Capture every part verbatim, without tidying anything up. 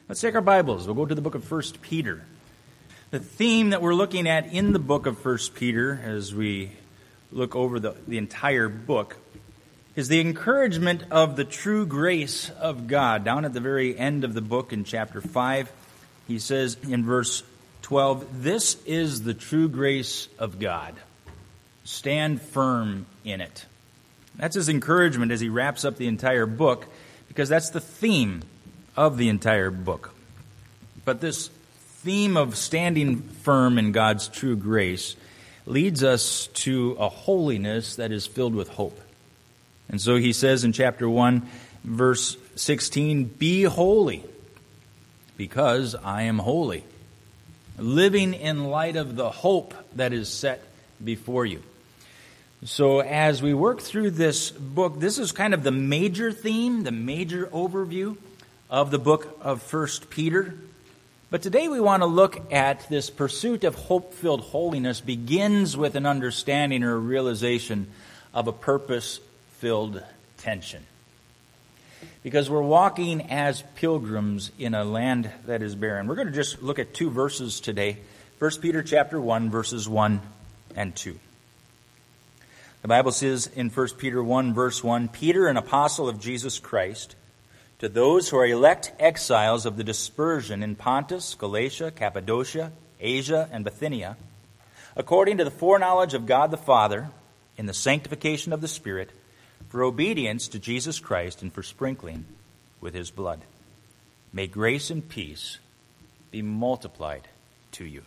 Let's take our Bibles. We'll go to the book of First Peter. The theme that we're looking at in the book of First Peter, as we look over the, the entire book, is the encouragement of the true grace of God. Down at the very end of the book in chapter five, he says in verse twelve, "This is the true grace of God. Stand firm in it." That's his encouragement as he wraps up the entire book, because that's the theme of the entire book. But this theme of standing firm in God's true grace leads us to a holiness that is filled with hope. And so he says in chapter one, verse sixteen, "Be holy, because I am holy." Living in light of the hope that is set before you. So as we work through this book, this is kind of the major theme, the major overview of the book of First Peter. But today we want to look at this pursuit of hope-filled holiness begins with an understanding or a realization of a purpose-filled tension. Because we're walking as pilgrims in a land that is barren. We're going to just look at two verses today. First Peter chapter one, verses one and two. The Bible says in First Peter one, verse one, "Peter, an apostle of Jesus Christ, to those who are elect exiles of the dispersion in Pontus, Galatia, Cappadocia, Asia, and Bithynia, according to the foreknowledge of God the Father, in the sanctification of the Spirit, for obedience to Jesus Christ and for sprinkling with His blood. May grace and peace be multiplied to you."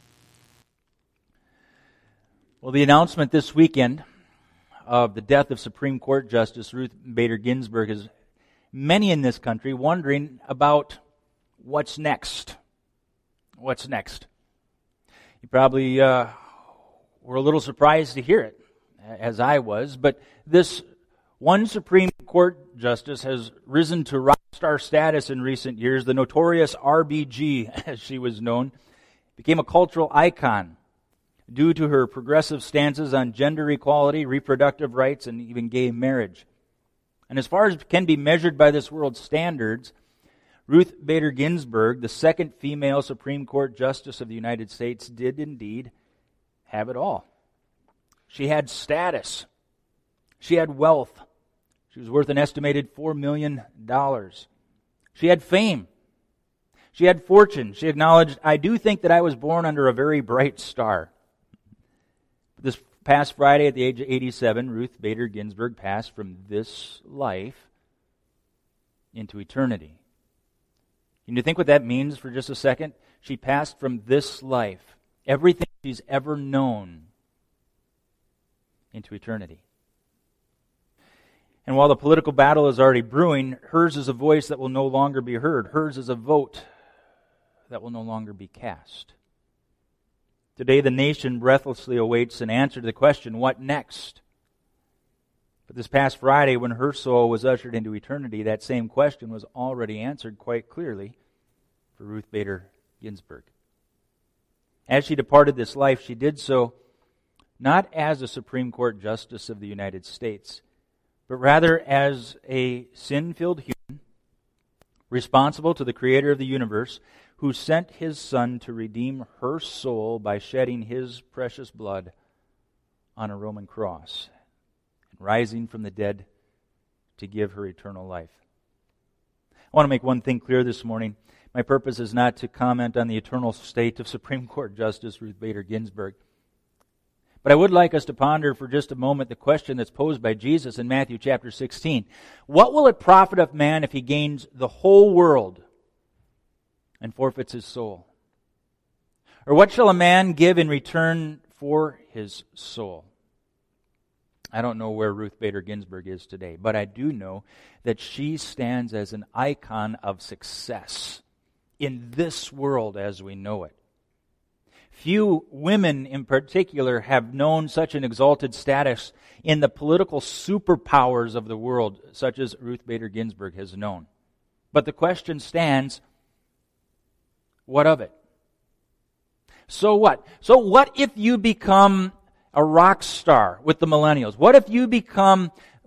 Well, the announcement this weekend of the death of Supreme Court Justice Ruth Bader Ginsburg has many in this country wondering about what's next. What's next? You probably uh, were a little surprised to hear it, as I was, but this one Supreme Court justice has risen to rock star status in recent years. The notorious R B G, as she was known, became a cultural icon due to her progressive stances on gender equality, reproductive rights, and even gay marriage. And as far as can be measured by this world's standards, Ruth Bader Ginsburg, the second female Supreme Court Justice of the United States, did indeed have it all. She had status. She had wealth. She was worth an estimated four million dollars. She had fame. She had fortune. She acknowledged, "I do think that I was born under a very bright star." This past Friday, at the age of eighty-seven, Ruth Bader Ginsburg passed from this life into eternity. Can you think what that means for just a second? She passed from this life, everything she's ever known, into eternity. And while the political battle is already brewing, hers is a voice that will no longer be heard. Hers is a vote that will no longer be cast. Today, the nation breathlessly awaits an answer to the question, what next? But this past Friday, when her soul was ushered into eternity, that same question was already answered quite clearly for Ruth Bader Ginsburg. As she departed this life, she did so not as a Supreme Court Justice of the United States, but rather as a sin-filled human, responsible to the Creator of the universe, who sent His Son to redeem her soul by shedding His precious blood on a Roman cross and rising from the dead to give her eternal life. I want to make one thing clear this morning. My purpose is not to comment on the eternal state of Supreme Court Justice Ruth Bader Ginsburg. But I would like us to ponder for just a moment the question that's posed by Jesus in Matthew chapter sixteen. What will it profit a man if he gains the whole world and forfeits his soul? Or what shall a man give in return for his soul? I don't know where Ruth Bader Ginsburg is today, but I do know that she stands as an icon of success in this world as we know it. Few women in particular have known such an exalted status in the political superpowers of the world, such as Ruth Bader Ginsburg has known. But the question stands, what of it? So what? So what if you become a rock star with the millennials? What if you become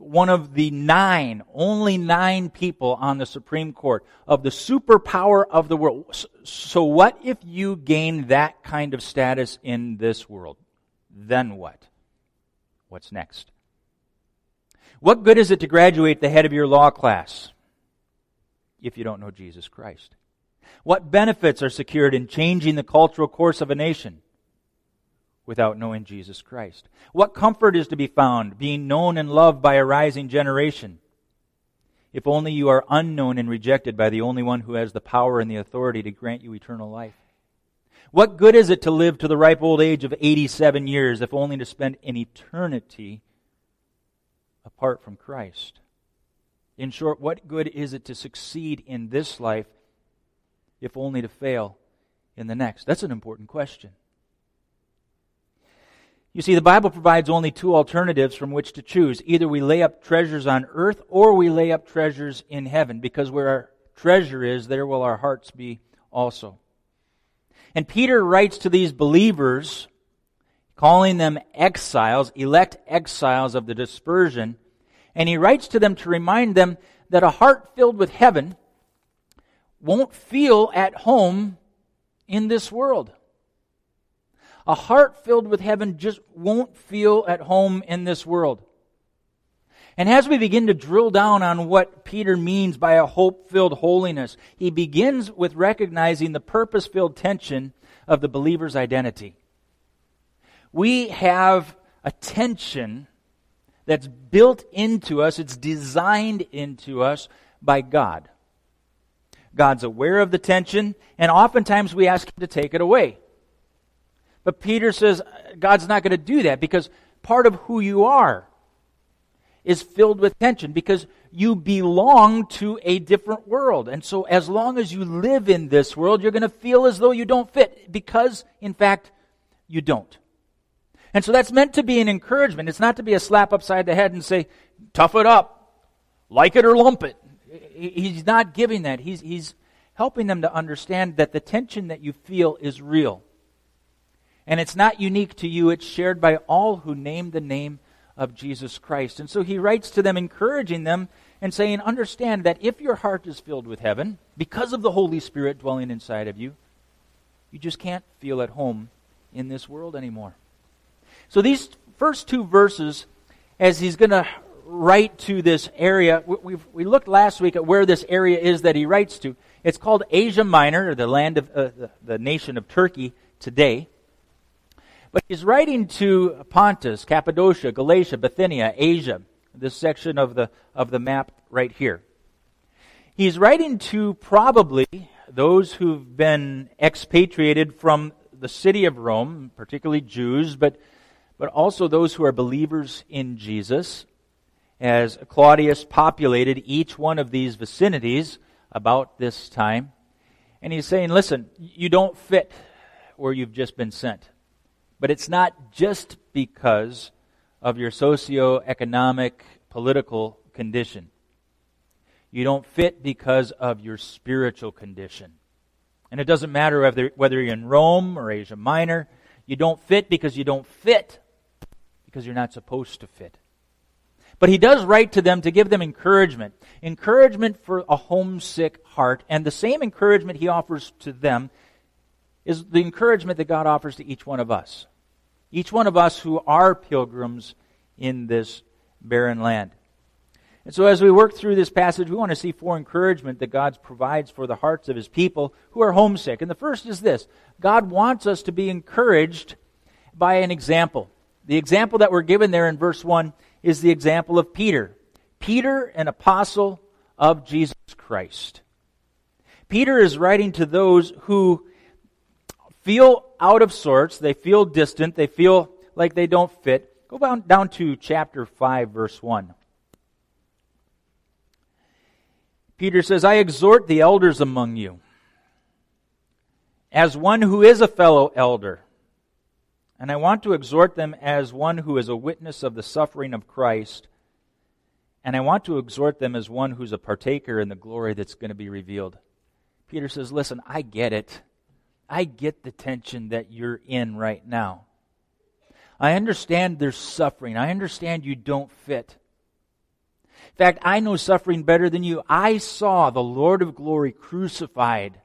one of the nine, only nine people on the Supreme Court of the superpower of the world. So what if you gain that kind of status in this world? Then what? What's next? What good is it to graduate the head of your law class if you don't know Jesus Christ? What benefits are secured in changing the cultural course of a nation without knowing Jesus Christ? What comfort is to be found being known and loved by a rising generation if only you are unknown and rejected by the only one who has the power and the authority to grant you eternal life? What good is it to live to the ripe old age of eighty-seven years if only to spend an eternity apart from Christ? In short, what good is it to succeed in this life if only to fail in the next? That's an important question. You see, the Bible provides only two alternatives from which to choose. Either we lay up treasures on earth or we lay up treasures in heaven, because where our treasure is, there will our hearts be also. And Peter writes to these believers, calling them exiles, elect exiles of the dispersion, and he writes to them to remind them that a heart filled with heaven won't feel at home in this world. A heart filled with heaven just won't feel at home in this world. And as we begin to drill down on what Peter means by a hope-filled holiness, he begins with recognizing the purpose-filled tension of the believer's identity. We have a tension that's built into us, it's designed into us by God. God's aware of the tension, and oftentimes we ask Him to take it away. But Peter says God's not going to do that, because part of who you are is filled with tension, because you belong to a different world. And so as long as you live in this world, you're going to feel as though you don't fit, because, in fact, you don't. And so that's meant to be an encouragement. It's not to be a slap upside the head and say, tough it up, like it or lump it. He's not giving that. He's, he's helping them to understand that the tension that you feel is real. And it's not unique to you. It's shared by all who name the name of Jesus Christ. And so he writes to them, encouraging them and saying, understand that if your heart is filled with heaven, because of the Holy Spirit dwelling inside of you, you just can't feel at home in this world anymore. So these first two verses, as he's going to write to this area, we we looked last week at where this area is that he writes to. It's called Asia Minor, or the land of uh, the, the nation of Turkey today. But he's writing to Pontus, Cappadocia, Galatia, Bithynia, Asia, this section of the of the map right here. He's writing to probably those who've been expatriated from the city of Rome, particularly Jews, but but also those who are believers in Jesus, as Claudius populated each one of these vicinities about this time. And he's saying, listen, you don't fit where you've just been sent. But it's not just because of your socioeconomic, political condition. You don't fit because of your spiritual condition. And it doesn't matter whether, whether you're in Rome or Asia Minor. You don't fit because you don't fit because you're not supposed to fit. But he does write to them to give them encouragement. Encouragement for a homesick heart. And the same encouragement he offers to them is the encouragement that God offers to each one of us. Each one of us who are pilgrims in this barren land. And so as we work through this passage, we want to see four encouragement that God provides for the hearts of His people who are homesick. And the first is this: God wants us to be encouraged by an example. The example that we're given there in verse one is the example of Peter. Peter, an apostle of Jesus Christ. Peter is writing to those who feel out of sorts, they feel distant, they feel like they don't fit. Go down, down to chapter five, verse one. Peter says, I exhort the elders among you, as one who is a fellow elder, and I want to exhort them as one who is a witness of the suffering of Christ, and I want to exhort them as one who's a partaker in the glory that's going to be revealed. Peter says, listen, I get it. I get the tension that you're in right now. I understand there's suffering. I understand you don't fit. In fact, I know suffering better than you. I saw the Lord of glory crucified.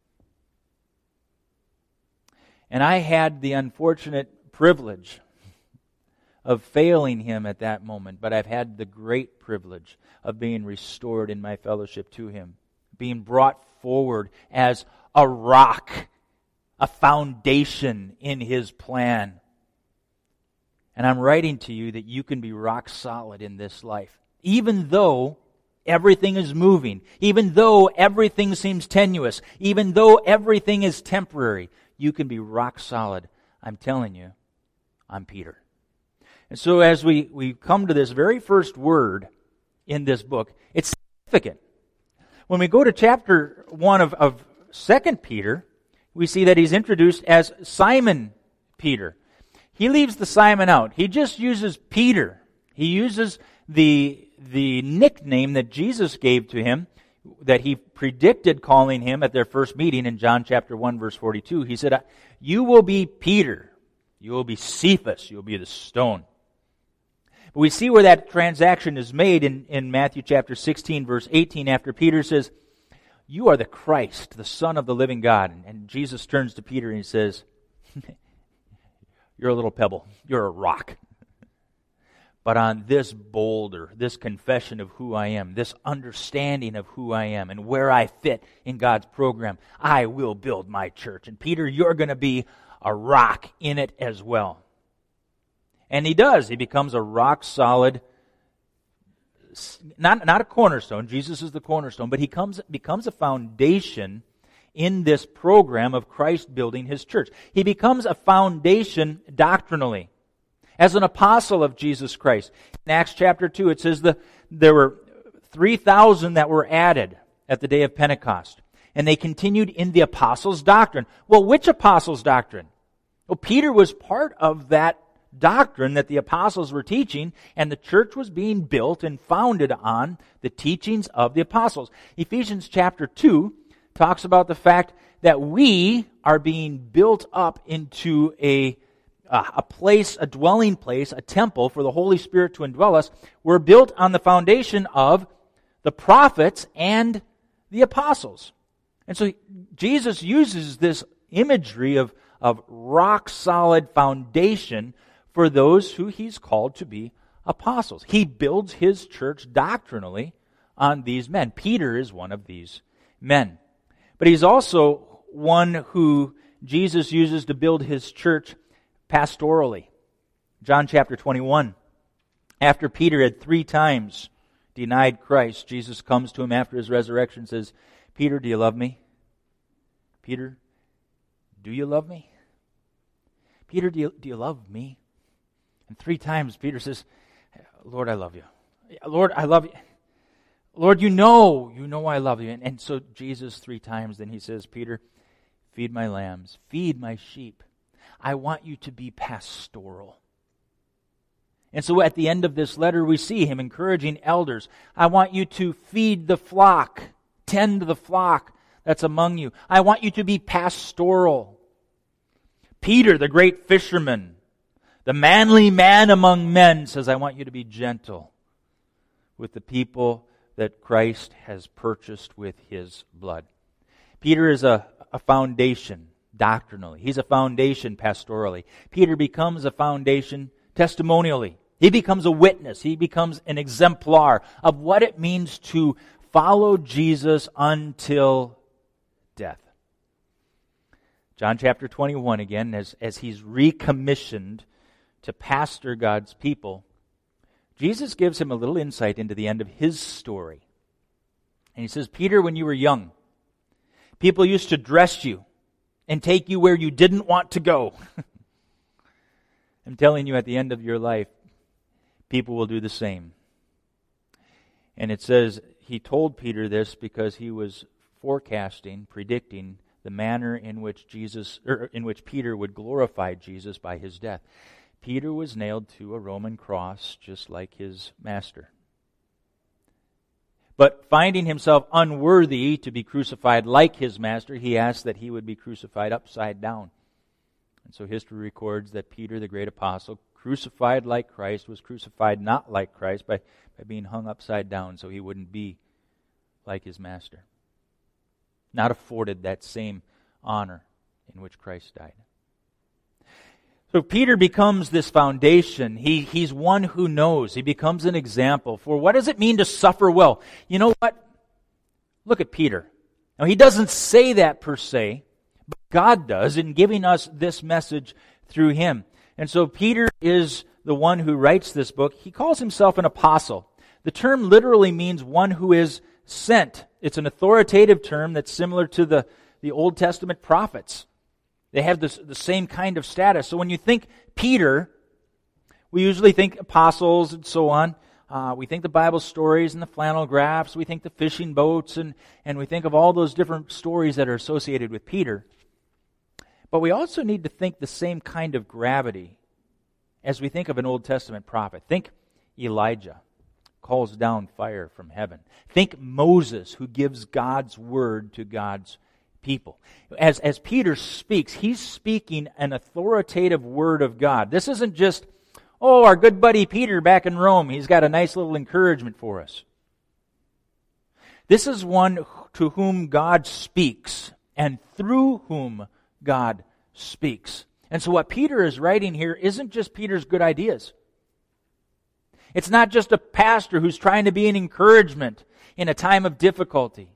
And I had the unfortunate privilege of failing him at that moment, but I've had the great privilege of being restored in my fellowship to him, being brought forward as a rock, a foundation in his plan. And I'm writing to you that you can be rock solid in this life, even though everything is moving, even though everything seems tenuous, even though everything is temporary. You can be rock solid. I'm telling you, I'm Peter. And so as we, we come to this very first word in this book, it's significant. When we go to chapter one of, of Second Peter, we see that he's introduced as Simon Peter. He leaves the Simon out. He just uses Peter. He uses the, the nickname that Jesus gave to him, that he predicted calling him at their first meeting in John chapter one, verse forty-two. He said, "You will be Peter. You will be Cephas. You will be the stone." But we see where that transaction is made in, in Matthew chapter sixteen, verse eighteen, after Peter says, "You are the Christ, the Son of the living God." And, and Jesus turns to Peter and he says, "You're a little pebble. You're a rock. But on this boulder, this confession of who I am, this understanding of who I am and where I fit in God's program, I will build my church." And Peter, you're going to be a rock in it as well. And he does. He becomes a rock solid, not, not a cornerstone. Jesus is the cornerstone, but he comes, becomes a foundation in this program of Christ building his church. He becomes a foundation doctrinally. As an apostle of Jesus Christ. In Acts chapter two, it says the, there were three thousand that were added at the day of Pentecost. And they continued in the apostles' doctrine. Well, which apostles' doctrine? Well, Peter was part of that doctrine that the apostles were teaching, and the church was being built and founded on the teachings of the apostles. Ephesians chapter two talks about the fact that we are being built up into a Uh, a place, a dwelling place, a temple for the Holy Spirit to indwell us. We're built on the foundation of the prophets and the apostles. And so Jesus uses this imagery of, of rock-solid foundation for those who he's called to be apostles. He builds his church doctrinally on these men. Peter is one of these men. But he's also one who Jesus uses to build his church pastorally. John chapter twenty-one. After Peter had three times denied Christ, Jesus comes to him after his resurrection and says, "Peter, do you love me? Peter, do you love me? Peter, do you, do you love me?" And three times Peter says, "Lord, I love you. Lord, I love you. Lord, you know, you know I love you." And, and so Jesus three times, then he says, "Peter, feed my lambs, feed my sheep. I want you to be pastoral." And so at the end of this letter, we see him encouraging elders. I want you to feed the flock, tend the flock that's among you. I want you to be pastoral. Peter, the great fisherman, the manly man among men, says, I want you to be gentle with the people that Christ has purchased with his blood. Peter is a, a foundation doctrinally. He's a foundation pastorally. Peter becomes a foundation testimonially. He becomes a witness. He becomes an exemplar of what it means to follow Jesus until death. John chapter twenty-one again, as, as he's recommissioned to pastor God's people, Jesus gives him a little insight into the end of his story. And he says, Peter, when you were young, people used to dress you and take you where you didn't want to go. I'm telling you, at the end of your life, people will do the same. And it says he told Peter this because he was forecasting, predicting the manner in which Jesus, or in which Peter would glorify Jesus by his death. Peter was nailed to a Roman cross just like his master. But finding himself unworthy to be crucified like his master, he asked that he would be crucified upside down. And so history records that Peter, the great apostle, crucified like Christ, was crucified not like Christ by, by being hung upside down so he wouldn't be like his master. Not afforded that same honor in which Christ died. So Peter becomes this foundation. He, he's one who knows. He becomes an example for what does it mean to suffer well. You know what? Look at Peter. Now he doesn't say that per se, but God does in giving us this message through him. And so Peter is the one who writes this book. He calls himself an apostle. The term literally means one who is sent. It's an authoritative term that's similar to the, the Old Testament prophets. They have this, the same kind of status. So when you think Peter, we usually think apostles and so on. Uh, we think the Bible stories and the flannel graphs. We think the fishing boats and, and we think of all those different stories that are associated with Peter. But we also need to think the same kind of gravity as we think of an Old Testament prophet. Think Elijah calls down fire from heaven. Think Moses, who gives God's word to God's people. As, as Peter speaks, he's speaking an authoritative word of God. This isn't just, oh, our good buddy Peter back in Rome, he's got a nice little encouragement for us. This is one to whom God speaks and through whom God speaks. And so what Peter is writing here isn't just Peter's good ideas. It's not just a pastor who's trying to be an encouragement in a time of difficulty.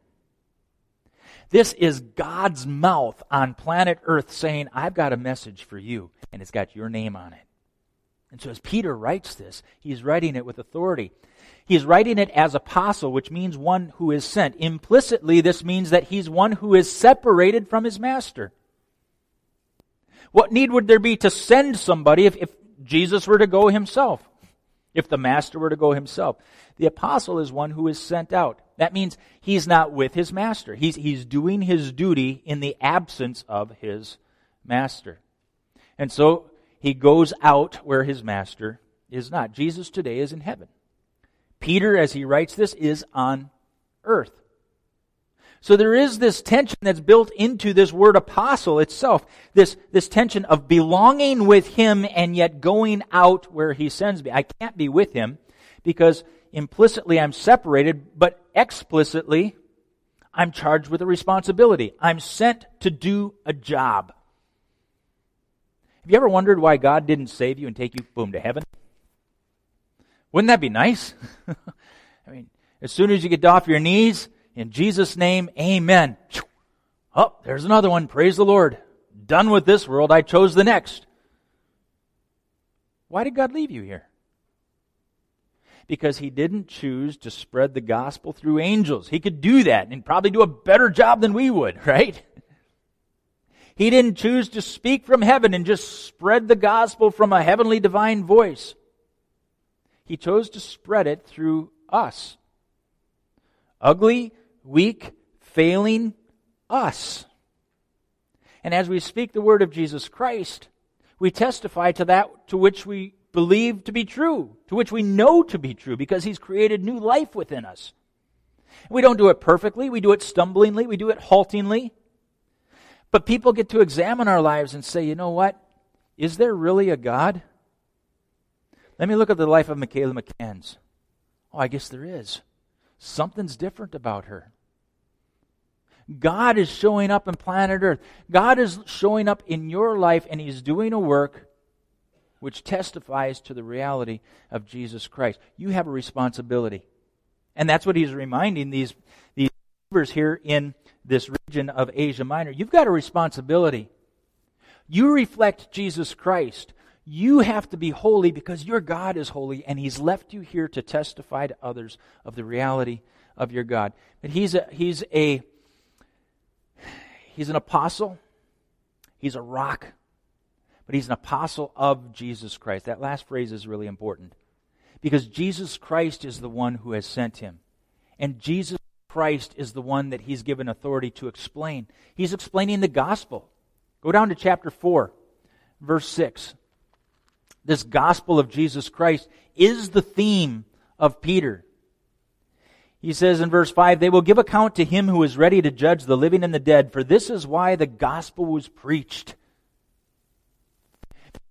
This is God's mouth on planet Earth saying, I've got a message for you, and it's got your name on it. And so as Peter writes this, he's writing it with authority. He's writing it as apostle, which means one who is sent. Implicitly, this means that he's one who is separated from his master. What need would there be to send somebody if, if Jesus were to go himself? If the master were to go himself? The apostle is one who is sent out. That means he's not with his master. He's, he's doing his duty in the absence of his master. And so he goes out where his master is not. Jesus today is in heaven. Peter, as he writes this, is on earth. So there is this tension that's built into this word apostle itself. This, this tension of belonging with him and yet going out where he sends me. I can't be with him because implicitly I'm separated, but explicitly I'm charged with a responsibility. I'm sent to do a job. Have you ever wondered why God didn't save you and take you, boom, to heaven? Wouldn't that be nice? I mean, as soon as you get off your knees, in Jesus' name, amen. Oh, there's another one. Praise the Lord. Done with this world. I chose the next. Why did God leave you here? Because he didn't choose to spread the gospel through angels. He could do that and probably do a better job than we would, right? He didn't choose to speak from heaven and just spread the gospel from a heavenly divine voice. He chose to spread it through us. Ugly, weak, failing us. And as we speak the word of Jesus Christ, we testify to that to which we believe to be true, to which we know to be true, because he's created new life within us. We don't do it perfectly, we do it stumblingly, we do it haltingly. But people get to examine our lives and say, you know what? Is there really a God? Let me look at the life of Michaela McCanns. Oh, I guess there is. Something's different about her. God is showing up on planet Earth. God is showing up in your life, and he's doing a work which testifies to the reality of Jesus Christ. You have a responsibility. And that's what he's reminding these, these believers here in this region of Asia Minor. You've got a responsibility. You reflect Jesus Christ. You have to be holy because your God is holy, and he's left you here to testify to others of the reality of your God. But he's a he's a he's an apostle. He's a rock. But he's an apostle of Jesus Christ. That last phrase is really important. Because Jesus Christ is the one who has sent him. And Jesus Christ is the one that he's given authority to explain. He's explaining the gospel. Go down to chapter four, verse six. This gospel of Jesus Christ is the theme of Peter. He says in verse five, they will give account to him who is ready to judge the living and the dead, for this is why the gospel was preached.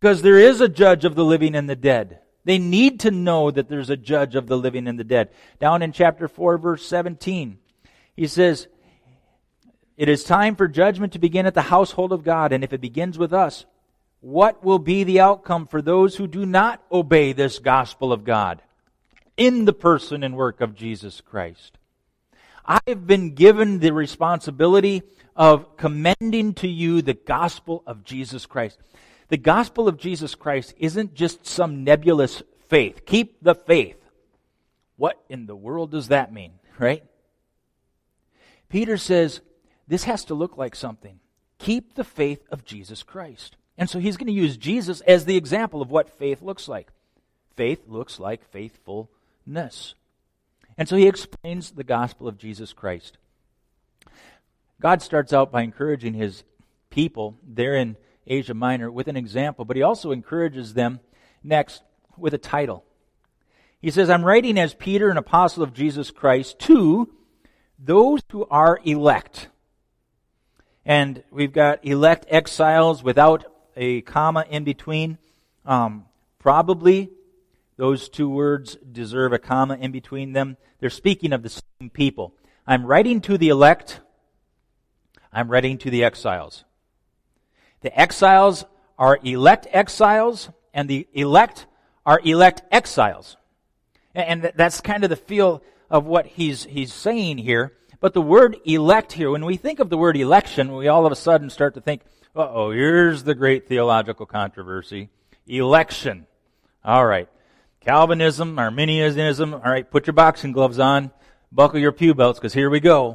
Because there is a judge of the living and the dead. They need to know that there's a judge of the living and the dead. Down in chapter four, verse seventeen, he says, "It is time for judgment to begin at the household of God, and if it begins with us, what will be the outcome for those who do not obey this gospel of God in the person and work of Jesus Christ?" I've been given the responsibility of commending to you the gospel of Jesus Christ. The gospel of Jesus Christ isn't just some nebulous faith. Keep the faith. What in the world does that mean, right? Peter says, this has to look like something. Keep the faith of Jesus Christ. And so he's going to use Jesus as the example of what faith looks like. Faith looks like faithfulness. And so he explains the gospel of Jesus Christ. God starts out by encouraging his people there in Asia Minor with an example, but he also encourages them next with a title. He says, "I'm writing as Peter, an apostle of Jesus Christ, to those who are elect." And we've got elect exiles without a comma in between. Um, probably those two words deserve a comma in between them. They're speaking of the same people. I'm writing to the elect. I'm writing to the exiles. The exiles are elect exiles, and the elect are elect exiles. And that's kind of the feel of what he's he's saying here. But the word elect here, when we think of the word election, we all of a sudden start to think, uh-oh, here's the great theological controversy. Election. All right. Calvinism, Arminianism. All right, put your boxing gloves on. Buckle your pew belts, because here we go.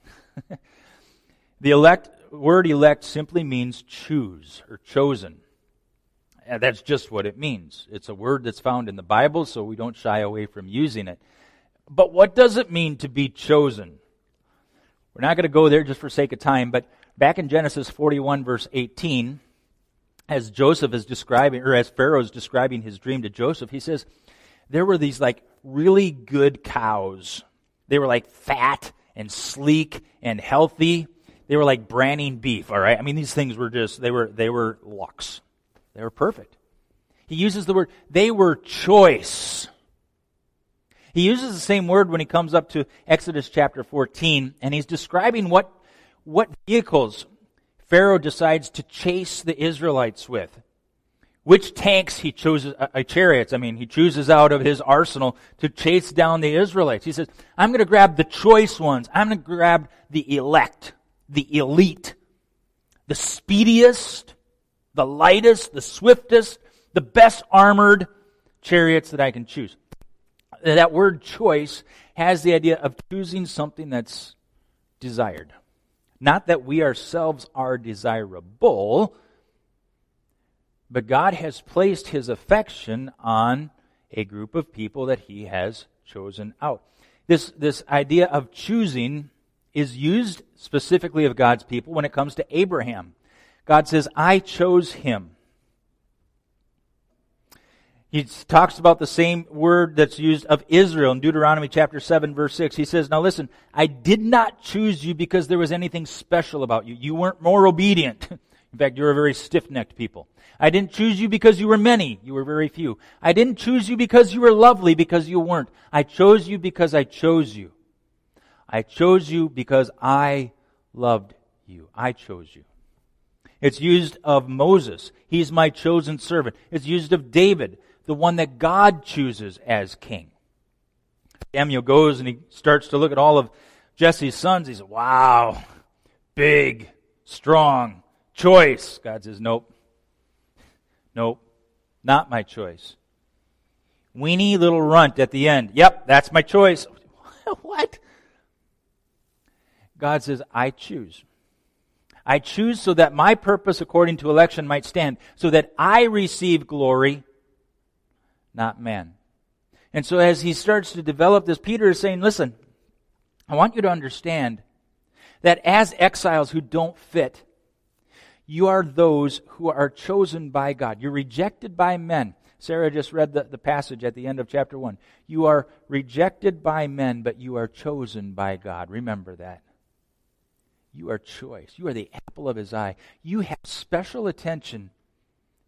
The elect word elect simply means choose or chosen. And that's just what it means. It's a word that's found in the Bible, so we don't shy away from using it. But what does it mean to be chosen? We're not going to go there just for sake of time, but back in Genesis forty-one, verse eighteen, as Joseph is describing, or as Pharaoh is describing his dream to Joseph, he says, there were these like really good cows. They were like fat and sleek and healthy. They were like branning beef, all right? I mean, these things were just, they were they were lux. They were perfect. He uses the word, they were choice. He uses the same word when he comes up to Exodus chapter fourteen, and he's describing what, what vehicles Pharaoh decides to chase the Israelites with. Which tanks he chooses, uh, chariots, I mean, he chooses out of his arsenal to chase down the Israelites. He says, I'm going to grab the choice ones. I'm going to grab the elect. The elite, the speediest, the lightest, the swiftest, the best armored chariots that I can choose. That word choice has the idea of choosing something that's desired. Not that we ourselves are desirable, but God has placed his affection on a group of people that he has chosen out. This, this idea of choosing is used specifically of God's people when it comes to Abraham. God says, I chose him. He talks about the same word that's used of Israel in Deuteronomy chapter seven, verse six. He says, now listen, I did not choose you because there was anything special about you. You weren't more obedient. In fact, you were a very stiff-necked people. I didn't choose you because you were many. You were very few. I didn't choose you because you were lovely, because you weren't. I chose you because I chose you. I chose you because I loved you. I chose you. It's used of Moses. He's my chosen servant. It's used of David, the one that God chooses as king. Samuel goes and he starts to look at all of Jesse's sons. He says, wow, big, strong, choice. God says, nope. Nope, not my choice. Weenie little runt at the end. Yep, that's my choice. What? God says, I choose. I choose so that my purpose according to election might stand, so that I receive glory, not man. And so as he starts to develop this, Peter is saying, listen, I want you to understand that as exiles who don't fit, you are those who are chosen by God. You're rejected by men. Sarah just read the, the passage at the end of chapter one. You are rejected by men, but you are chosen by God. Remember that. You are choice. You are the apple of his eye. You have special attention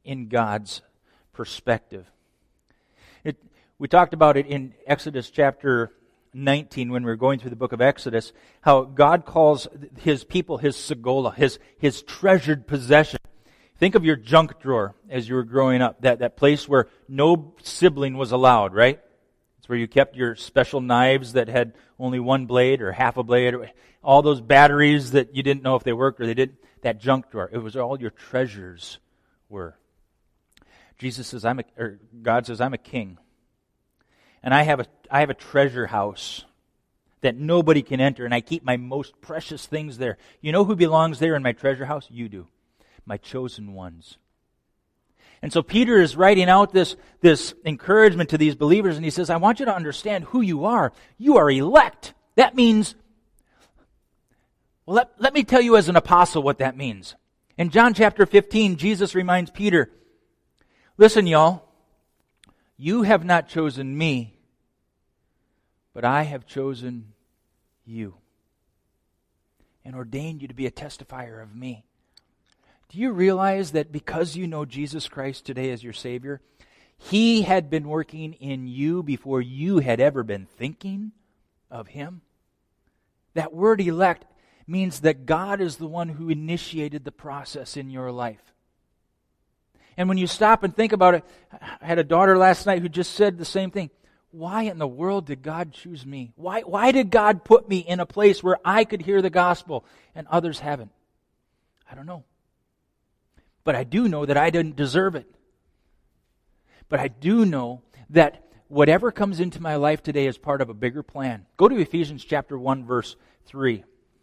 in God's perspective. It, we talked about it in Exodus chapter nineteen when we were going through the book of Exodus, how God calls His people His segola, His, his treasured possession. Think of your junk drawer as you were growing up, that, that place where no sibling was allowed, right? It's where you kept your special knives that had only one blade or half a blade, or all those batteries that you didn't know if they worked or they didn't. That junk drawer. It was where all your treasures were. Jesus says, I'm a, or God says, I'm a king. And I have a, I have a treasure house that nobody can enter, and I keep my most precious things there. You know who belongs there in my treasure house? You do. My chosen ones. And so Peter is writing out this, this encouragement to these believers, and he says, I want you to understand who you are. You are elect. That means, well, let, let me tell you as an apostle what that means. In John chapter fifteen, Jesus reminds Peter, listen, y'all, you have not chosen me, but I have chosen you and ordained you to be a testifier of me. Do you realize that because you know Jesus Christ today as your Savior, He had been working in you before you had ever been thinking of Him? That word elect means that God is the one who initiated the process in your life. And when you stop and think about it, I had a daughter last night who just said the same thing. Why in the world did God choose me? Why, why did God put me in a place where I could hear the gospel and others haven't? I don't know. But I do know that I didn't deserve it. But I do know that whatever comes into my life today is part of a bigger plan. Go to Ephesians chapter one, verse three.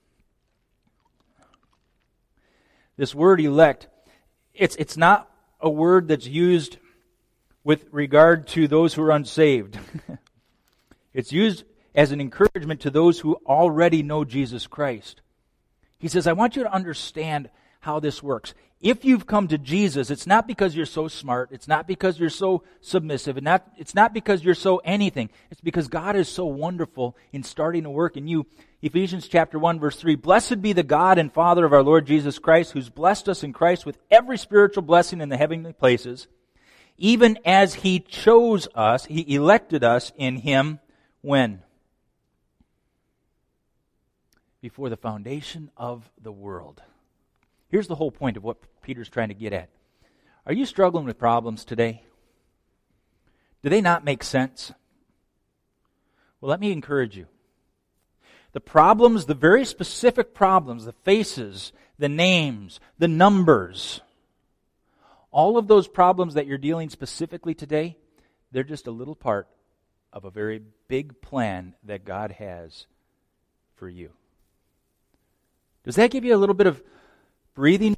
This word elect, it's, it's not a word that's used with regard to those who are unsaved. It's used as an encouragement to those who already know Jesus Christ. He says, I want you to understand how this works. If you've come to Jesus, it's not because you're so smart. It's not because you're so submissive. And not, it's not because you're so anything. It's because God is so wonderful in starting to work in you. Ephesians chapter one, verse three, Blessed be the God and Father of our Lord Jesus Christ, who's blessed us in Christ with every spiritual blessing in the heavenly places, even as He chose us, He elected us in Him when? Before the foundation of the world. Here's the whole point of what Peter's trying to get at. Are you struggling with problems today? Do they not make sense? Well, let me encourage you. The problems, the very specific problems, the faces, the names, the numbers, all of those problems that you're dealing specifically today, they're just a little part of a very big plan that God has for you. Does that give you a little bit of breathing?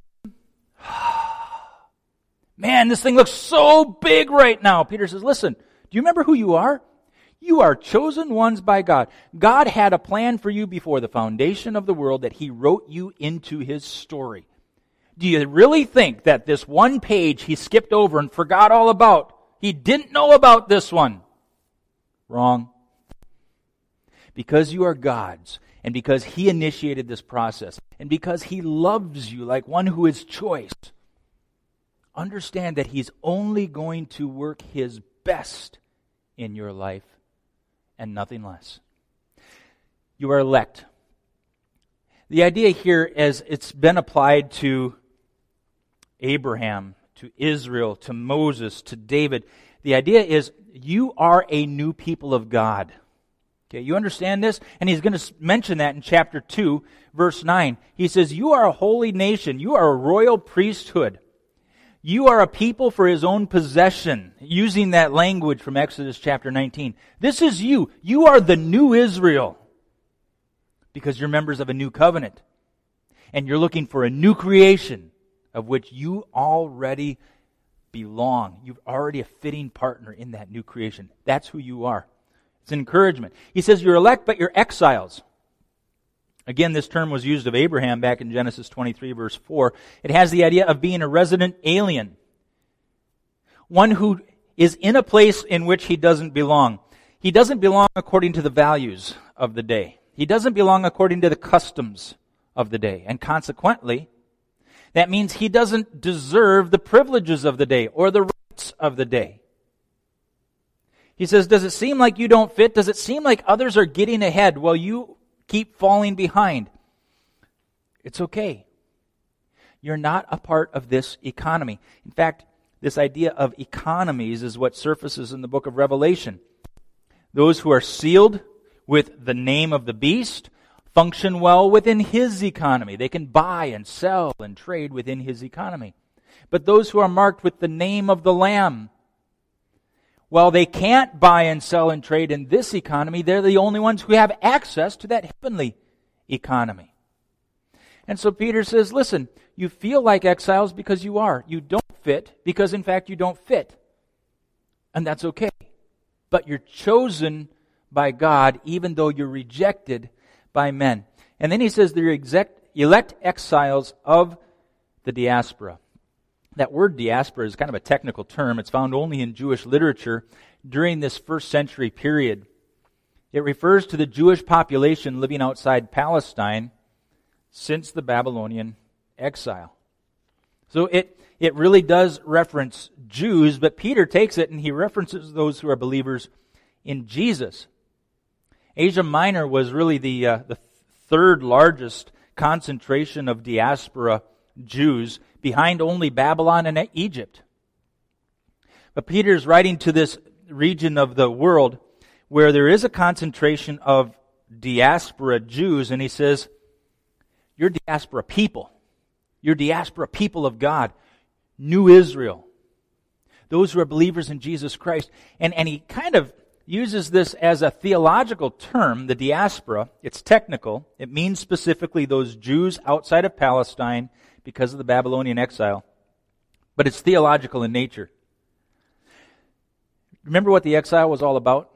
Man, this thing looks so big right now. Peter says, listen, do you remember who you are? You are chosen ones by God. God had a plan for you before the foundation of the world that He wrote you into His story. Do you really think that this one page He skipped over and forgot all about, He didn't know about this one? Wrong. Because you are God's, and because He initiated this process, and because He loves you like one who is choice, understand that He's only going to work His best in your life and nothing less. You are elect. The idea here, as it's been applied to Abraham, to Israel, to Moses, to David, the idea is you are a new people of God. Okay, you understand this? And he's going to mention that in chapter two, verse nine. He says, you are a holy nation. You are a royal priesthood. You are a people for His own possession, using that language from Exodus chapter nineteen. This is you. You are the new Israel because you're members of a new covenant. And you're looking for a new creation of which you already belong. You're already a fitting partner in that new creation. That's who you are. It's an encouragement. He says you're elect, but you're exiles. Again, this term was used of Abraham back in Genesis twenty-three, verse four. It has the idea of being a resident alien. One who is in a place in which he doesn't belong. He doesn't belong according to the values of the day. He doesn't belong according to the customs of the day. And consequently, That means he doesn't deserve the privileges of the day or the rights of the day. He says, does it seem like you don't fit? Does it seem like others are getting ahead while you keep falling behind? It's okay. You're not a part of this economy. In fact, this idea of economies is what surfaces in the book of Revelation. Those who are sealed with the name of the beast function well within his economy. They can buy and sell and trade within his economy. But those who are marked with the name of the Lamb, while they can't buy and sell and trade in this economy, they're the only ones who have access to that heavenly economy. And so Peter says, listen, you feel like exiles because you are. You don't fit because, in fact, you don't fit. And that's okay. But you're chosen by God even though you're rejected by men. And then he says they're exec- elect exiles of the diaspora. That word diaspora is kind of a technical term. It's found only in Jewish literature during this first century period. It refers to the Jewish population living outside Palestine since the Babylonian exile. So it, it really does reference Jews, but Peter takes it and he references those who are believers in Jesus. Asia Minor was really the, uh, the third largest concentration of diaspora Jews, behind only Babylon and Egypt. But Peter's writing to this region of the world where there is a concentration of diaspora Jews, and he says, you're diaspora people. You're diaspora people of God. New Israel. Those who are believers in Jesus Christ. And, and he kind of uses this as a theological term, the diaspora. It's technical. It means specifically those Jews outside of Palestine because of the Babylonian exile. But it's theological in nature. Remember what the exile was all about?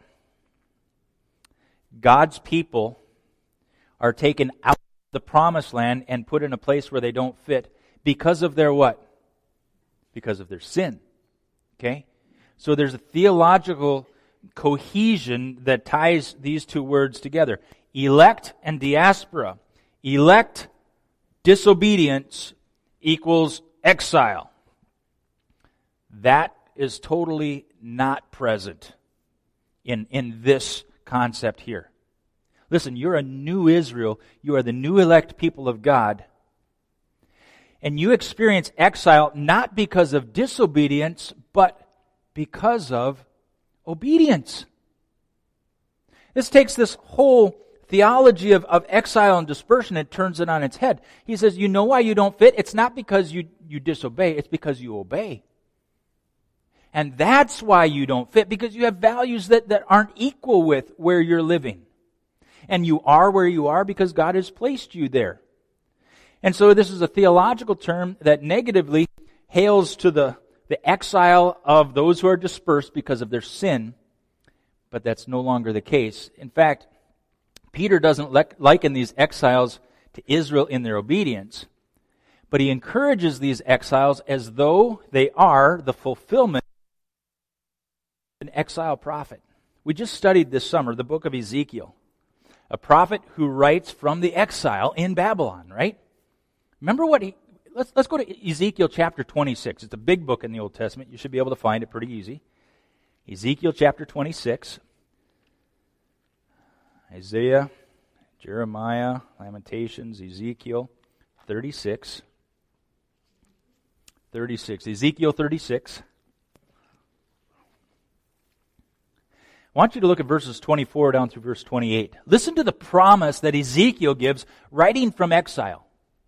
God's people are taken out of the promised land and put in a place where they don't fit because of their what? Because of their sin. Okay? So there's a theological cohesion that ties these two words together. Elect and diaspora. Elect disobedience equals exile. That is totally not present in, in this concept here. Listen, you're a new Israel. You are the new elect people of God. And you experience exile not because of disobedience, but because of obedience. This takes this whole theology of, of exile and dispersion and turns it on its head. He says, you know why you don't fit? It's not because you, you disobey, it's because you obey. And that's why you don't fit, because you have values that, that aren't equal with where you're living. And you are where you are because God has placed you there. And so this is a theological term that negatively hails to the, the exile of those who are dispersed because of their sin, but that's no longer the case. In fact, Peter doesn't liken these exiles to Israel in their obedience, but he encourages these exiles as though they are the fulfillment of an exile prophet. We just studied this summer the book of Ezekiel, a prophet who writes from the exile in Babylon, right? Remember what he... Let's, let's go to Ezekiel chapter twenty-six. It's a big book in the Old Testament. You should be able to find it pretty easy. Ezekiel chapter twenty-six. Isaiah, Jeremiah, Lamentations, Ezekiel thirty-six. thirty-six. Ezekiel thirty-six. I want you to look at verses twenty-four down through verse twenty-eight. Listen to the promise that Ezekiel gives writing from exile.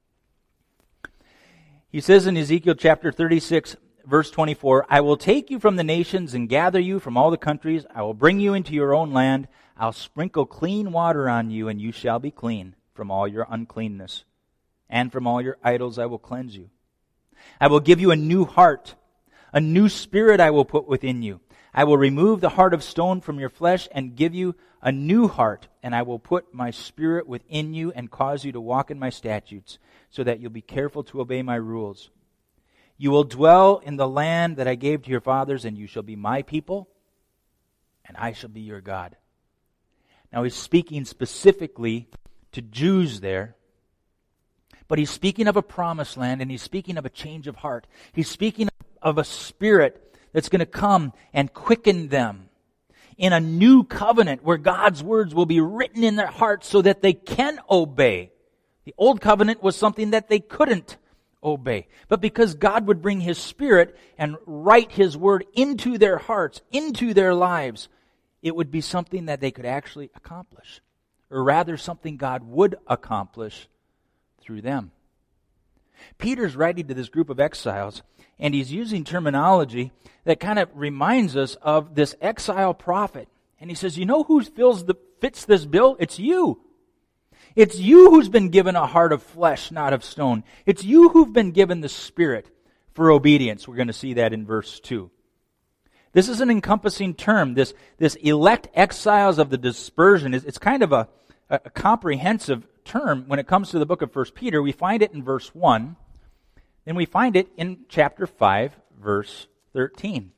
He says in Ezekiel chapter thirty-six, verse twenty-four, I will take you from the nations and gather you from all the countries. I will bring you into your own land. I'll sprinkle clean water on you, and you shall be clean from all your uncleanness. And from all your idols I will cleanse you. I will give you a new heart. A new spirit I will put within you. I will remove the heart of stone from your flesh and give you a new heart. And I will put my spirit within you and cause you to walk in my statutes, so that you'll be careful to obey my rules. You will dwell in the land that I gave to your fathers, and you shall be my people, and I shall be your God. Now he's speaking specifically to Jews there, But he's speaking of a promised land, and he's speaking of a change of heart. He's speaking of a spirit that's going to come and quicken them in a new covenant where God's words will be written in their hearts so that they can obey. The old covenant was something that they couldn't obey. But because God would bring His Spirit and write His word into their hearts, into their lives, it would be something that they could actually accomplish. Or rather, something God would accomplish through them. Peter's writing to this group of exiles, and he's using terminology that kind of reminds us of this exile prophet. And he says, you know who fills the, fits this bill? It's you. It's you who's been given a heart of flesh, not of stone. It's you who've been given the Spirit for obedience. We're going to see that in verse two. This is an encompassing term. This, this elect exiles of the dispersion, is it's kind of a, a comprehensive term when it comes to the book of First Peter. We find it in verse one. Then we find it in chapter five, verse thirteen.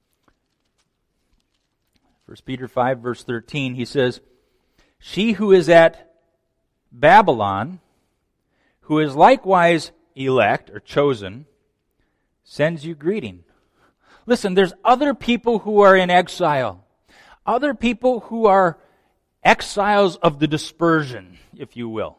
First Peter five, verse thirteen, he says, she who is at Babylon, who is likewise elect or chosen, sends you greeting. Listen, there's other people who are in exile. Other people who are exiles of the dispersion, if you will.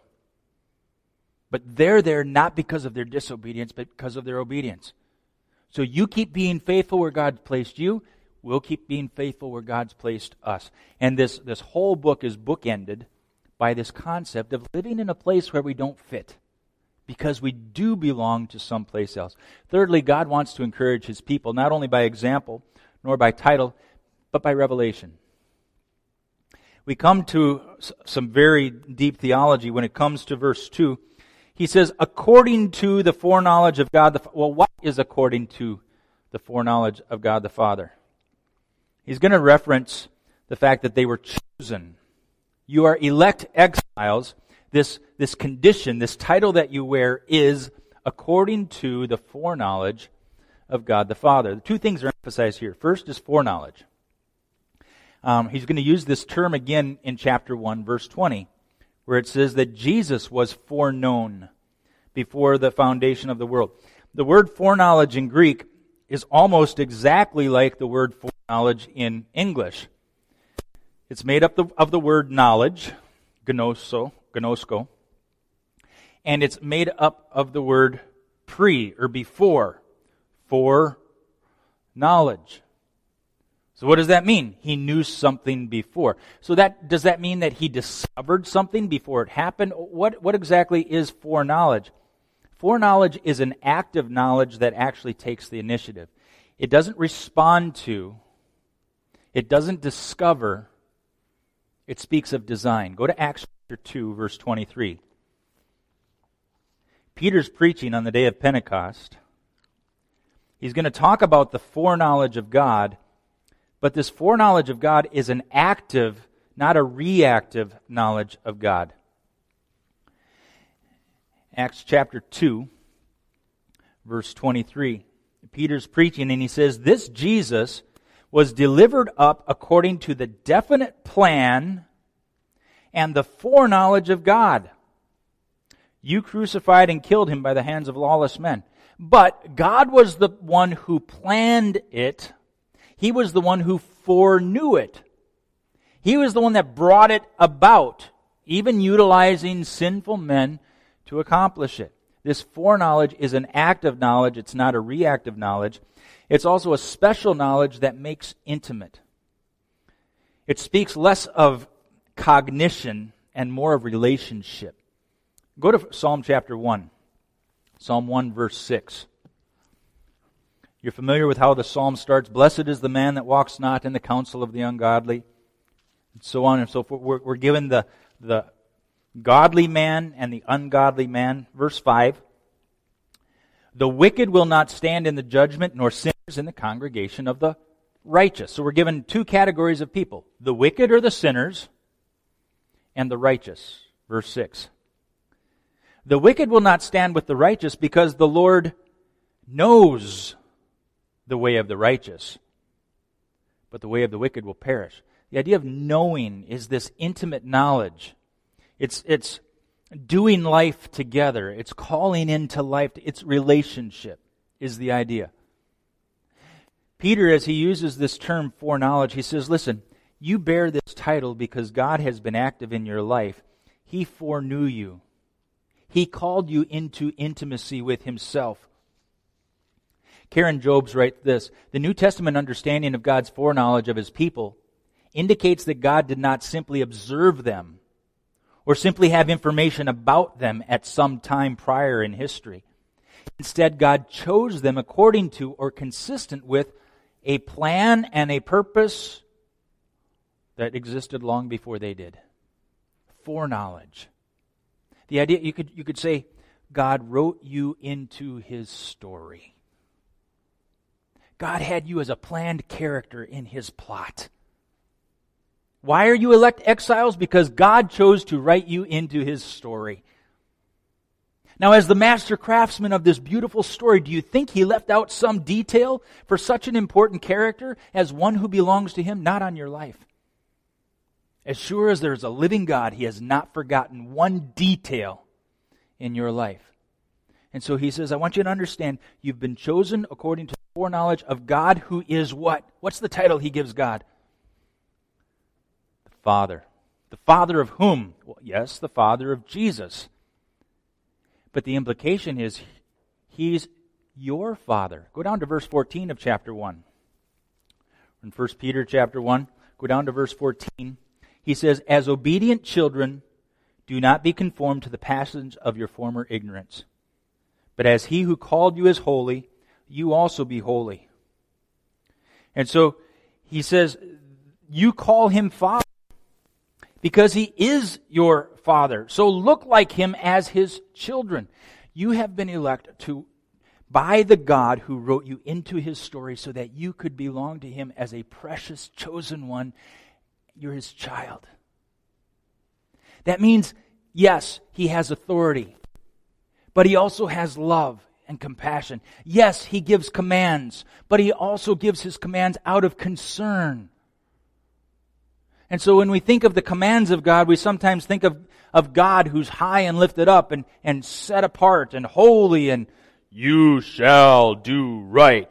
But they're there not because of their disobedience, but because of their obedience. So you keep being faithful where God's placed you. We'll keep being faithful where God's placed us. And this, this whole book is bookended by this concept of living in a place where we don't fit, because we do belong to someplace else. Thirdly, God wants to encourage His people, not only by example, nor by title, but by revelation. We come to some very deep theology when it comes to verse two. He says, according to the foreknowledge of God the Father. Well, what is according to the foreknowledge of God the Father? He's going to reference the fact that they were chosen. You are elect exiles. This, this condition, this title that you wear is according to the foreknowledge of God the Father. The two things are emphasized here. First is foreknowledge. Um, he's going to use this term again in chapter one, verse twenty, where it says that Jesus was foreknown before the foundation of the world. The word foreknowledge in Greek is almost exactly like the word foreknowledge in English. It's made up of the word knowledge, gnoso, gnosko, and it's made up of the word pre, or before, for knowledge. So what does that mean? He knew something before. So that does that mean that he discovered something before it happened? What, what exactly is foreknowledge? Foreknowledge is an active knowledge that actually takes the initiative. It doesn't respond to, it doesn't discover, it speaks of design. Go to Acts chapter two, verse twenty-three. Peter's preaching on the day of Pentecost. He's going to talk about the foreknowledge of God, but this foreknowledge of God is an active, not a reactive knowledge of God. Acts chapter two, verse twenty-three. Peter's preaching and he says, this Jesus was delivered up according to the definite plan and the foreknowledge of God. You crucified and killed him by the hands of lawless men. But God was the one who planned it. He was the one who foreknew it. He was the one that brought it about, even utilizing sinful men to accomplish it. This foreknowledge is an active knowledge. It's not a reactive knowledge. It's also a special knowledge that makes intimate. It speaks less of cognition and more of relationship. Go to Psalm chapter one. Psalm one, verse six. You're familiar with how the psalm starts. Blessed is the man that walks not in the counsel of the ungodly. And so on and so forth. We're, we're given the, the godly man and the ungodly man. Verse five. The wicked will not stand in the judgment, nor sinners in the congregation of the righteous. So we're given two categories of people. The wicked or the sinners, and the righteous. Verse six. The wicked will not stand with the righteous because the Lord knows the way of the righteous, but the way of the wicked will perish. The idea of knowing is this intimate knowledge. It's, it's doing life together. It's calling into life. It's relationship is the idea. Peter, as he uses this term foreknowledge, he says, listen, you bear this title because God has been active in your life. He foreknew you. He called you into intimacy with himself. Karen Jobes writes this, the New Testament understanding of God's foreknowledge of his people indicates that God did not simply observe them or simply have information about them at some time prior in history. Instead, God chose them according to or consistent with a plan and a purpose that existed long before they did. Foreknowledge. The idea, you could, you could say, God wrote you into his story. God had you as a planned character in his plot. Why are you elect exiles? Because God chose to write you into his story. Now, as the master craftsman of this beautiful story, do you think he left out some detail for such an important character as one who belongs to him? Not on your life. As sure as there is a living God, he has not forgotten one detail in your life. And so he says, I want you to understand, you've been chosen according to the foreknowledge of God who is what? What's the title he gives God? The Father. The Father of whom? Well, yes, the Father of Jesus. But the implication is, he's your Father. Go down to verse fourteen of chapter one. In First Peter chapter one, go down to verse fourteen. He says, as obedient children, do not be conformed to the passions of your former ignorance. But as he who called you is holy, you also be holy. And so he says, you call him Father because he is your Father. So look like him as his children. You have been elected to by the God who wrote you into his story so that you could belong to him as a precious chosen one. You're his child. That means, yes, he has authority, but he also has love and compassion. Yes, he gives commands, but he also gives his commands out of concern. And so when we think of the commands of God, we sometimes think of, of God who's high and lifted up and, and set apart and holy and you shall do right.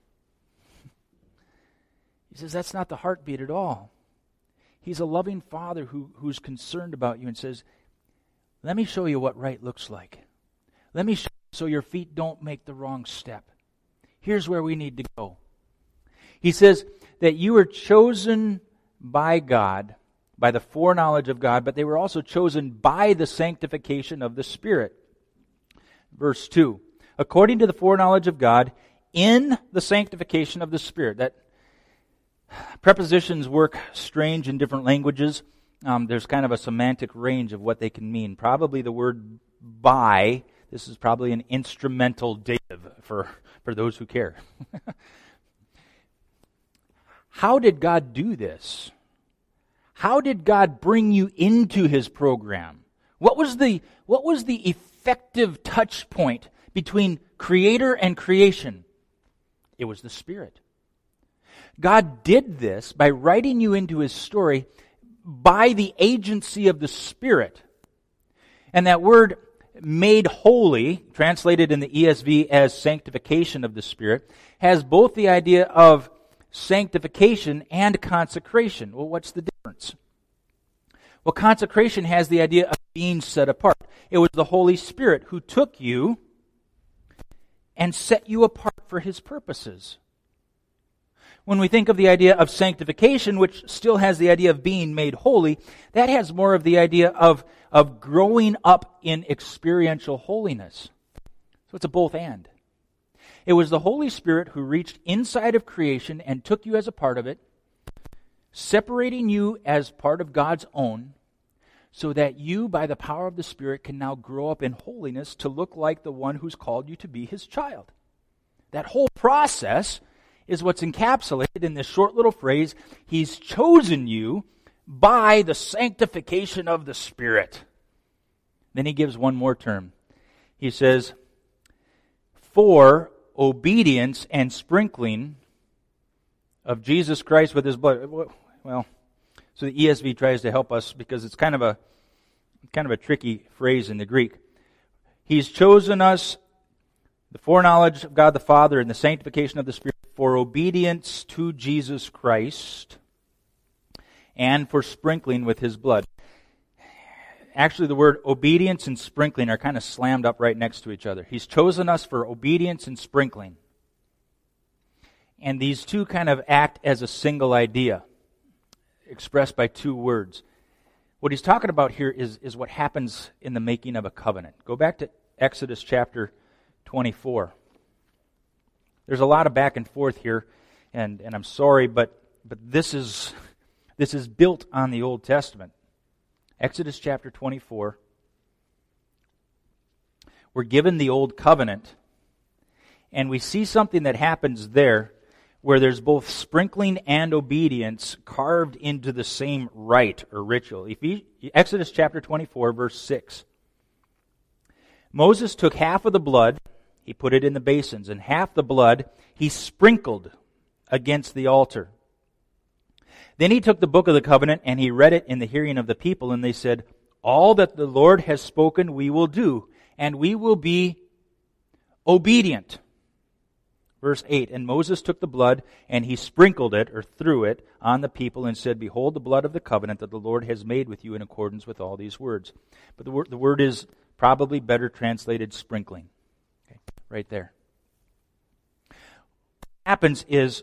He says that's not the heartbeat at all. He's a loving Father who, who's concerned about you and says, let me show you what right looks like. Let me show you so your feet don't make the wrong step. Here's where we need to go. He says that you were chosen by God, by the foreknowledge of God, but they were also chosen by the sanctification of the Spirit. Verse two, according to the foreknowledge of God, in the sanctification of the Spirit. That prepositions work strange in different languages. Um, there's kind of a semantic range of what they can mean. Probably the word by, this is probably an instrumental dative for, for those who care. How did God do this? How did God bring you into his program? What was the, what was the effective touch point between creator and creation? It was the Spirit. God did this by writing you into his story by the agency of the Spirit. And that word made holy, translated in the E S V as sanctification of the Spirit, has both the idea of sanctification and consecration. Well, what's the difference? Well, consecration has the idea of being set apart. It was the Holy Spirit who took you and set you apart for his purposes. When we think of the idea of sanctification, which still has the idea of being made holy, that has more of the idea of, of growing up in experiential holiness. So it's a both and. It was the Holy Spirit who reached inside of creation and took you as a part of it, separating you as part of God's own, so that you, by the power of the Spirit, can now grow up in holiness to look like the one who's called you to be his child. That whole process is what's encapsulated in this short little phrase, he's chosen you by the sanctification of the Spirit. Then he gives one more term. He says, for obedience and sprinkling of Jesus Christ with his blood. Well, so the E S V tries to help us because it's kind of a Kind of a tricky phrase in the Greek. He's chosen us, the foreknowledge of God the Father and the sanctification of the Spirit, for obedience to Jesus Christ and for sprinkling with His blood. Actually, the word obedience and sprinkling are kind of slammed up right next to each other. He's chosen us for obedience and sprinkling. And these two kind of act as a single idea, expressed by two words. What he's talking about here is, is what happens in the making of a covenant. Go back to Exodus chapter twenty-four. There's a lot of back and forth here, and, and I'm sorry, but but this is this is built on the Old Testament. Exodus chapter twenty-four. We're given the Old Covenant, and we see something that happens there where there's both sprinkling and obedience carved into the same rite or ritual. Exodus chapter twenty-four, verse six. Moses took half of the blood, he put it in the basins, and half the blood he sprinkled against the altar. Then he took the book of the covenant and he read it in the hearing of the people, and they said, "All that the Lord has spoken we will do, and we will be obedient." Verse eight, and Moses took the blood, and he sprinkled it, or threw it, on the people, and said, "Behold the blood of the covenant that the Lord has made with you in accordance with all these words." But the word, the word is probably better translated sprinkling. Okay, right there. What happens is,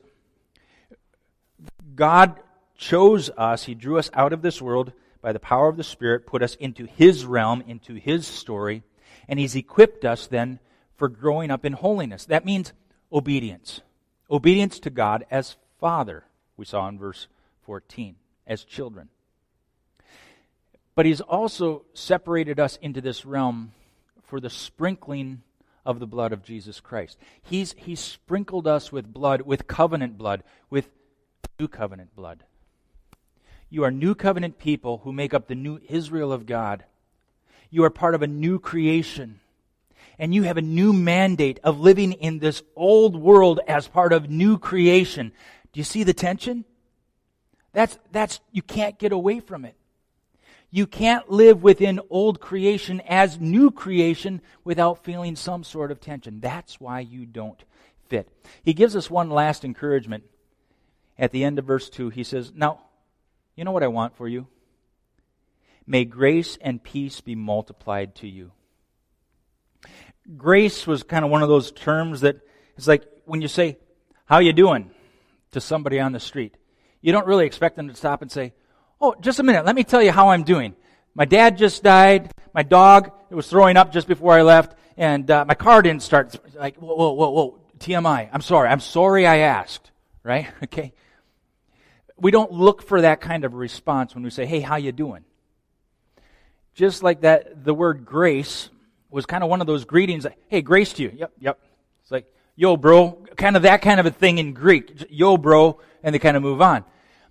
God chose us, He drew us out of this world by the power of the Spirit, put us into His realm, into His story, and He's equipped us then for growing up in holiness. That means obedience. Obedience to God as Father, we saw in verse fourteen, as children. But He's also separated us into this realm for the sprinkling of the blood of Jesus Christ. He's, he's sprinkled us with blood, with covenant blood, with new covenant blood. You are new covenant people who make up the new Israel of God. You are part of a new creation. And you have a new mandate of living in this old world as part of new creation. Do you see the tension? That's, that's, you can't get away from it. You can't live within old creation as new creation without feeling some sort of tension. That's why you don't fit. He gives us one last encouragement. At the end of verse two, he says, "Now, you know what I want for you? May grace and peace be multiplied to you." Grace was kind of one of those terms that it's like when you say, "How you doing?" to somebody on the street. You don't really expect them to stop and say, "Oh, just a minute, let me tell you how I'm doing. My dad just died, my dog was throwing up just before I left, and uh, my car didn't start." Like, whoa, whoa, whoa, whoa, T M I. I'm sorry, I'm sorry I asked, right? Okay. We don't look for that kind of response when we say, "Hey, how you doing?" Just like that, the word grace was kind of one of those greetings like, "Hey, grace to you." Yep, yep. It's like, "Yo, bro," kind of that kind of a thing in Greek. "Yo, bro," and they kind of move on.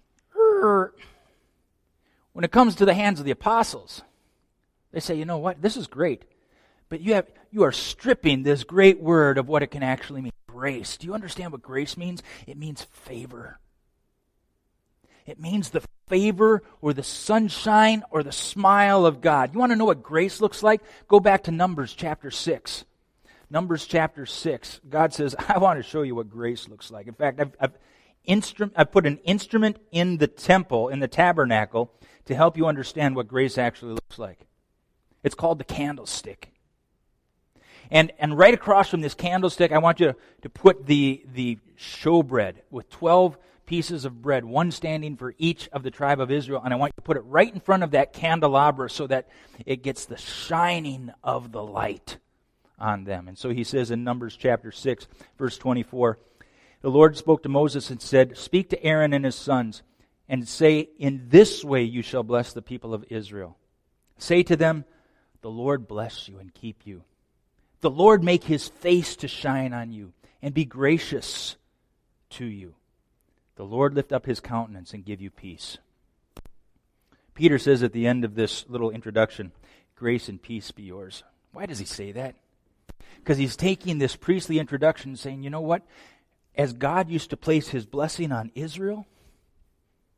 When it comes to the hands of the apostles, they say, "You know what? This is great, but you have you are stripping this great word of what it can actually mean. Grace. Do you understand what grace means? It means favor. It means the favor or the sunshine or the smile of God." You want to know what grace looks like? Go back to Numbers chapter six. Numbers chapter six. God says, "I want to show you what grace looks like." In fact, I've, I've, instru- I've put an instrument in the temple, in the tabernacle, to help you understand what grace actually looks like. It's called the candlestick. And and right across from this candlestick, I want you to, to put the, the showbread with twelve pieces of bread, one standing for each of the tribe of Israel, and I want you to put it right in front of that candelabra so that it gets the shining of the light on them. And so he says in Numbers chapter six, verse twenty-four, "The Lord spoke to Moses and said, 'Speak to Aaron and his sons, and say, in this way you shall bless the people of Israel. Say to them, the Lord bless you and keep you. The Lord make His face to shine on you and be gracious to you. The Lord lift up His countenance and give you peace.'" Peter says at the end of this little introduction, "Grace and peace be yours." Why does he say that? Because he's taking this priestly introduction and saying, you know what? As God used to place His blessing on Israel,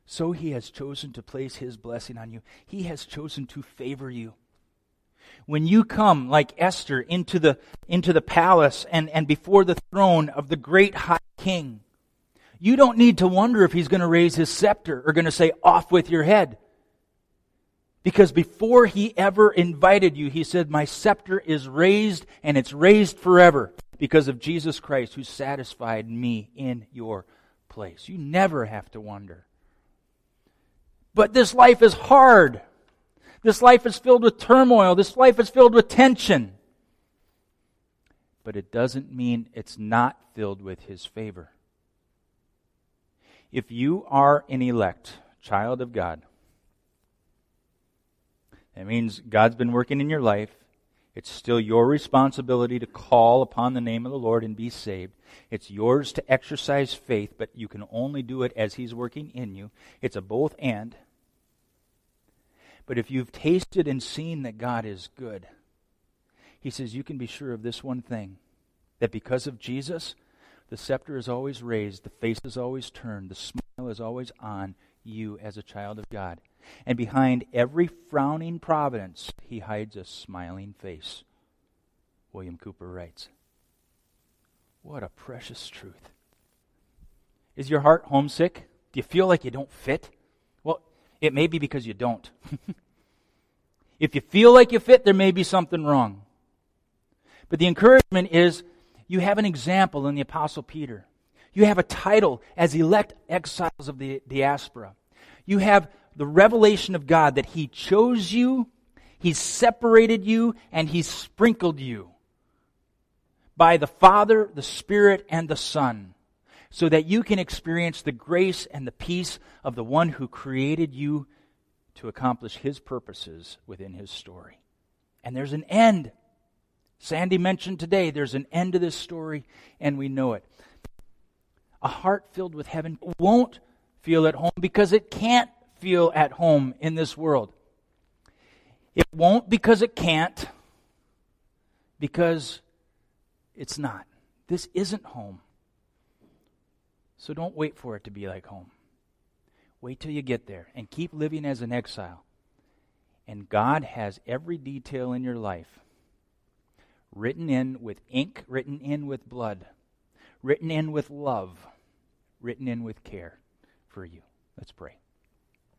so he has chosen to place his blessing on you. He has chosen to favor you. When you come, like Esther, into the, into the palace and, and before the throne of the great high king, you don't need to wonder if he's going to raise his scepter or going to say, off with your head. Because before he ever invited you, he said, my scepter is raised and it's raised forever because of Jesus Christ who satisfied me in your place. You never have to wonder. But this life is hard. This life is filled with turmoil. This life is filled with tension. But it doesn't mean it's not filled with his favor. If you are an elect child of God, that means God's been working in your life. It's still your responsibility to call upon the name of the Lord and be saved. It's yours to exercise faith, but you can only do it as he's working in you. It's a both and. But if you've tasted and seen that God is good, he says you can be sure of this one thing, that because of Jesus, the scepter is always raised, the face is always turned, the smile is always on you as a child of God. And behind every frowning providence, he hides a smiling face. William Cooper writes. What a precious truth. Is your heart homesick? Do you feel like you don't fit? Well, it may be because you don't. If you feel like you fit, there may be something wrong. But the encouragement is you have an example in the Apostle Peter. You have a title as elect exiles of the diaspora. You have the revelation of God that he chose you, he's separated you, and he's sprinkled you by the Father, the Spirit, and the Son, so that you can experience the grace and the peace of the one who created you to accomplish his purposes within his story. And there's an end. Sandy mentioned today, there's an end to this story, and we know it. A heart filled with heaven won't feel at home because it can't feel at home in this world. It won't because it can't, because it's not. This isn't home. So don't wait for it to be like home. Wait till you get there and keep living as an exile. And God has every detail in your life written in with ink, written in with blood, written in with love, written in with care for you. Let's pray.